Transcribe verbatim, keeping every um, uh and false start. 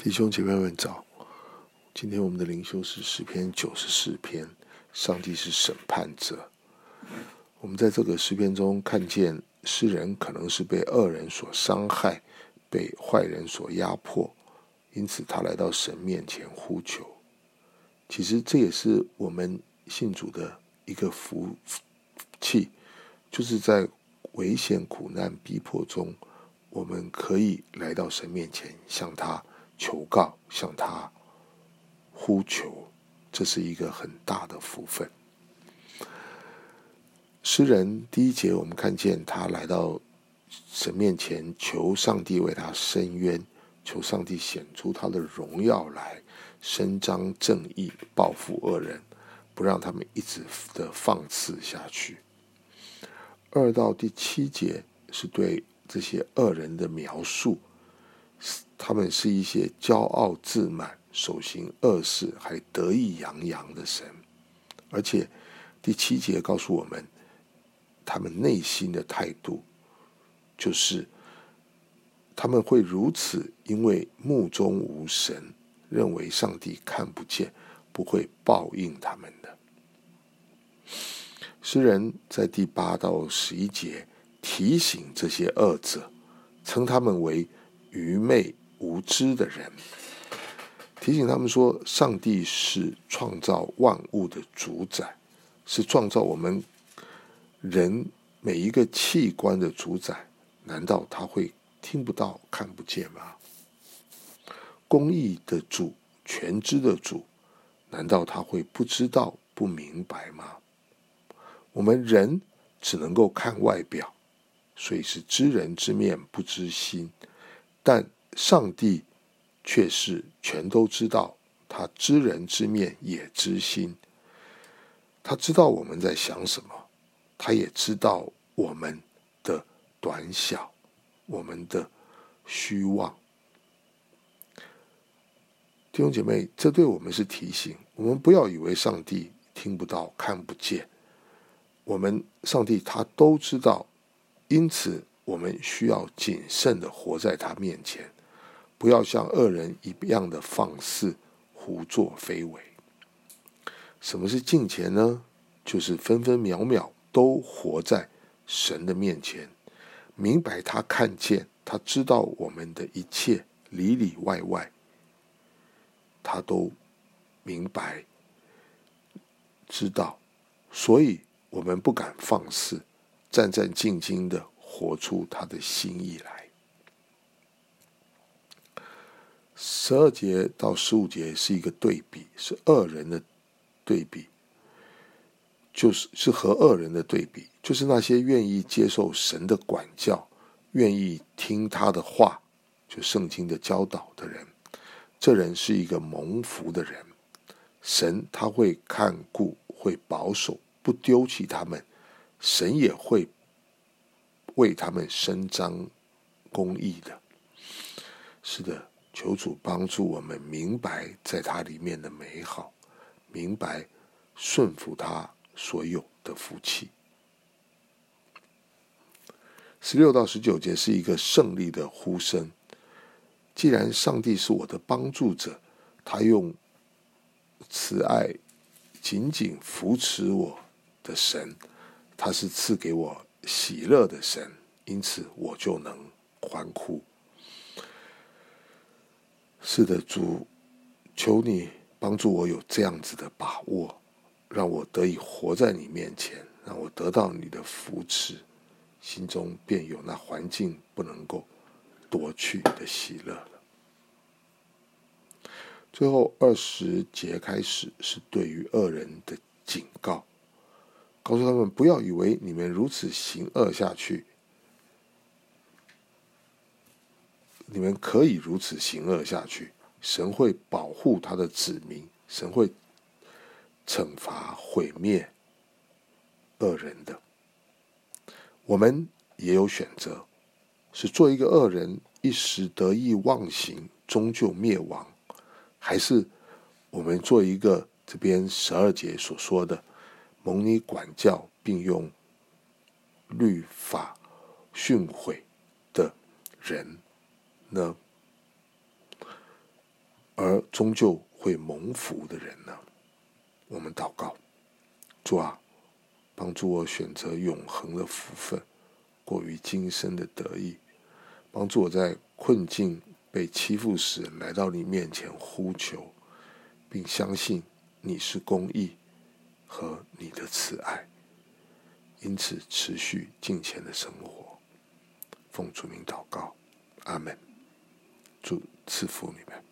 弟兄姐妹们早，今天我们的灵修是诗篇九十四篇，上帝是审判者。我们在这个诗篇中看见诗人可能是被恶人所伤害，被坏人所压迫，因此他来到神面前呼求。其实这也是我们信主的一个福气，就是在危险苦难逼迫中，我们可以来到神面前向他求告，向他呼求，这是一个很大的福分。诗人第一节我们看见他来到神面前求上帝为他伸冤，求上帝显出他的荣耀来，伸张正义，报复恶人，不让他们一直的放肆下去。二到第七节是对这些恶人的描述，他们是一些骄傲自满、手行恶事还得意洋洋的神。而且第七节告诉我们他们内心的态度，就是他们会如此，因为目中无神，认为上帝看不见，不会报应他们的。诗人在第八到十一节提醒这些恶者，称他们为愚昧无知的人，提醒他们说，上帝是创造万物的主宰，是创造我们人每一个器官的主宰，难道他会听不到看不见吗？公义的主，全知的主，难道他会不知道不明白吗？我们人只能够看外表，所以是知人之面不知心，但上帝却是全都知道，他知人之面也知心，他知道我们在想什么，他也知道我们的短小，我们的虚妄。弟兄姐妹，这对我们是提醒，我们不要以为上帝听不到看不见，我们上帝他都知道，因此我们需要谨慎的活在他面前，不要像恶人一样的放肆胡作非为。什么是敬虔呢？就是分分秒秒都活在神的面前，明白他看见，他知道我们的一切里里外外，他都明白知道，所以我们不敢放肆，战战兢兢的活出他的心意来。十二节到十五节是一个对比，是恶人的对比，就是是和恶人的对比，就是那些愿意接受神的管教，愿意听他的话，就圣经的教导的人，这人是一个蒙福的人，神他会看顾，会保守，不丢弃他们，神也会为他们伸张公义的。是的，求主帮助我们明白在他里面的美好，明白顺服他所有的福气。十六到十九节是一个胜利的呼声，既然上帝是我的帮助者，他用慈爱紧紧扶持我的神，他是赐给我喜乐的神，因此我就能欢呼。是的，主，求你帮助我有这样子的把握，让我得以活在你面前，让我得到你的扶持，心中便有那环境不能够夺去的喜乐了。最后二十节开始是对于恶人的警告，告诉他们不要以为你们如此行恶下去，你们可以如此行恶下去，神会保护他的子民，神会惩罚毁灭恶人的。我们也有选择，是做一个恶人，一时得意忘形，终究灭亡，还是我们做一个这边十二节所说的蒙你管教并用律法训诲的人呢？ 而终究会蒙福的人呢？我们祷告，主啊，帮助我选择永恒的福分，过于今生的得意，帮助我在困境被欺负时来到你面前呼求，并相信你是公义和你的慈爱，因此持续敬虔的生活。奉主名祷告，阿们。主赐福你们。